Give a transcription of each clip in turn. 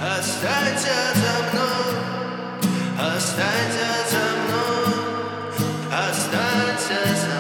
Останься за мной, останься за мной, останься за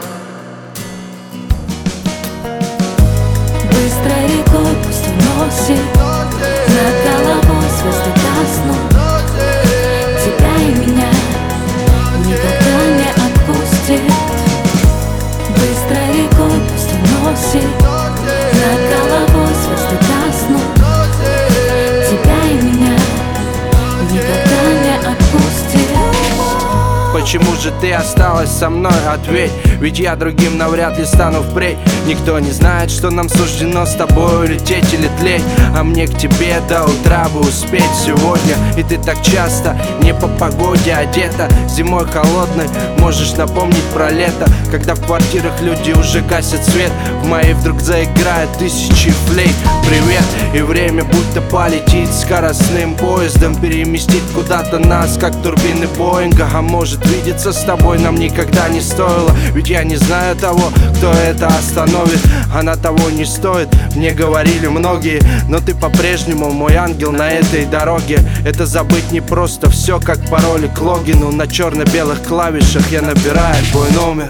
мной. Быстрой рекой пусть уносит над головой звезды гаснут. Тебя и меня никогда не отпустит. Быстрой рекой пусть уносит над головой звезды гаснут. Тебя и меня никогда не отпустит. Почему же ты осталась со мной? Ответь, ведь я другим навряд ли стану впредь. Никто не знает, что нам суждено с тобой улететь или тлеть. А мне к тебе до утра бы успеть сегодня. И ты так часто не по погоде одета. Зимой холодной можешь напомнить про лето, когда в квартирах люди уже гасят свет. В моей вдруг заиграют тысячи флейт. Привет, и время будто полетит скоростным поездом, переместит куда-то нас, как турбины Боинга. А может, видеться с тобой нам никогда не стоило, ведь я не знаю того, кто это остановит. Она того не стоит, мне говорили многие, но ты по-прежнему мой ангел на этой дороге. Это забыть не просто, все как пароли к логину. На черно-белых клавишах я набираю твой номер.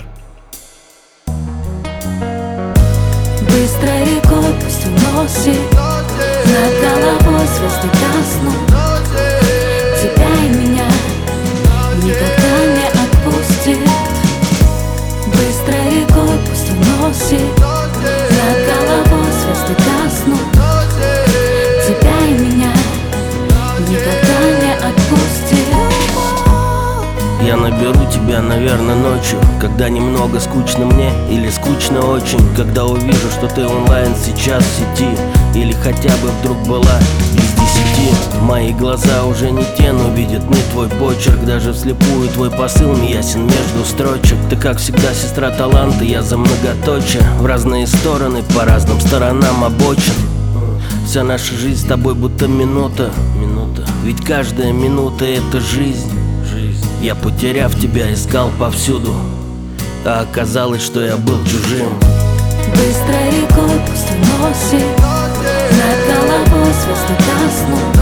Быстрой рекой пусть уносит над головой звезды гаснут. Тебя и меня никогда не отпустит. Быстрой рекой пусть уносит над головой звезды гаснут. Тебя и меня никогда не отпустит. Я наберу тебя, наверное, ночью, когда немного скучно мне или скучно очень. Когда увижу, что ты онлайн сейчас в сети, или хотя бы вдруг была из 10. Мои глаза уже не те, но видят не твой почерк. Даже вслепую твой посыл не ясен между строчек. Ты, как всегда, сестра таланта, я за многоточие. В разные стороны, по разным сторонам обочин. Вся наша жизнь с тобой будто минута. Ведь каждая минута — это жизнь. Я, потеряв тебя, искал повсюду, а оказалось, что я был чужим. Быстрой рекой пусть уносит над головой звезды гаснут.